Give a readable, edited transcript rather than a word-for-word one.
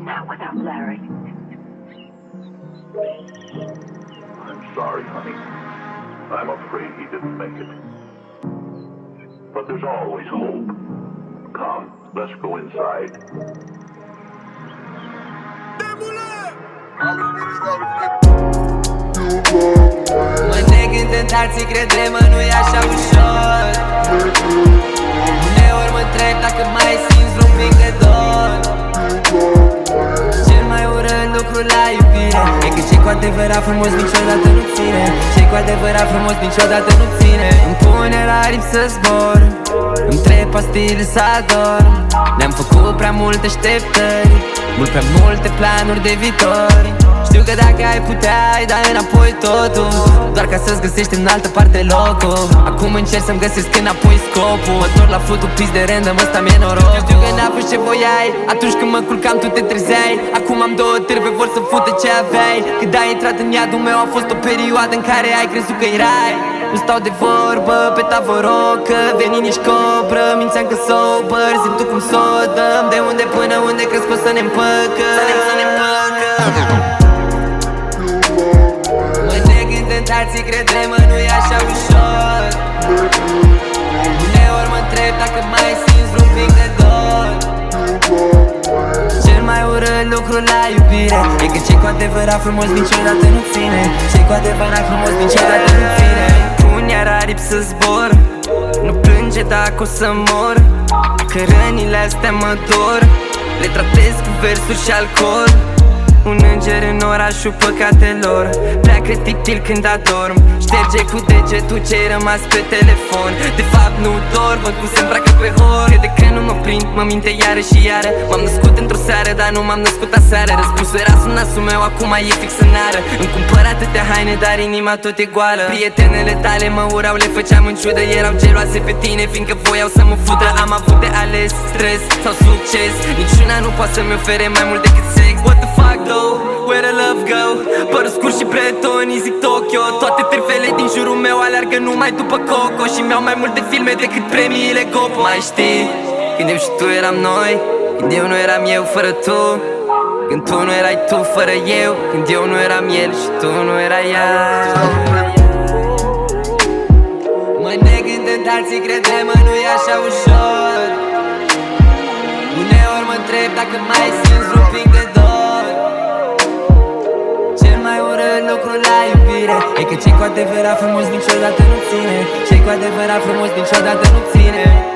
Not without Larry. I'm sorry, honey. I'm afraid he didn't make it. But there's always hope. Come, let's go inside. Mă neg în tentații, crede-mă, nu-i așa ușor. Uneori mă întreb dacă mai simți vreun pic de dor. Cel mai urât lucru la iubire e că ce cu adevărat frumos niciodată nu ține. Ce cu adevărat frumos niciodată nu ține. Îmi pune la aripi să zbor, îmi trec pastile să adorm. Ne-am făcut prea multe așteptări, mult prea multe planuri de viitor. Știu că dacă ai putea, ai da înapoi totul, doar ca să-ți găsești în altă parte locul. Acum încerc să-mi găsesc înapoi scopul. Mă torc la flutul pis de random, ăsta mi-e norocul. Știu că n-a fost ce voiai, atunci când mă culcam tu te trezeai. Acum am două târve, vor să fută ce aveai. Când ai intrat în iadul meu a fost o perioadă în care ai crezut că erai. Nu stau de vorbă, pe tavă rog că venin ești cobră. Mințeam că sober, zi tu cum s-o dăm. De unde până unde crezi că o să ne împăcă. Mă neg în tentații, crede-mă, nu-i așa ușor. Uneori mă întreb dacă mai simți vreun pic de dor. Cel mai urât lucru la iubire e că ce cu adevărat frumos niciodată nu ține. Ce cu adevărat frumos niciodată nu ține. Pun iar aripi să zbor, nu plânge dacă o să mor. Că rănile astea mă dor, le tratez cu versuri și alcool. Un înger în orașul păcatelor, pleacă tiptil când adorm. Șterge cu degetul ce-ai rămas pe telefon. De fapt nu dorm, văd cum se îmbracă pe hor. Crede că nu mă prind, mă minte iară și iară. M-am născut într-o seară, dar nu m-am născut aseară. Răspunsul era sunasul meu, acum e fix în ară. Îmi cumpăr atâtea haine, dar inima tot e goală. Prietenele tale mă urau, le făceam în ciudă. Erau geloase pe tine, fiindcă voiau să mă fudă. Am avut de ales, stres sau succes. Niciuna nu poate să-mi ofere mai mult decât sex. What the fuck though, where the love go? Părul scurt și bretonii zic Tokyo. Toate trifele din jurul meu alergă numai după Coco. Și mi-au mai multe filme decât premiile Gopo. Mai știi, când eu și tu eram noi, când eu nu eram eu fără tu, când tu nu erai tu fără eu, când eu nu eram el și tu nu erai ea. Mă neg în tentații, crede-mă, nu-i așa ușor. Uneori mă întreb dacă mai simți vreun pic de dor. Cel mai urât lucru la iubire e că ce cu adevărat frumos niciodată nu ține. Ce cu adevărat frumos niciodată nu ține.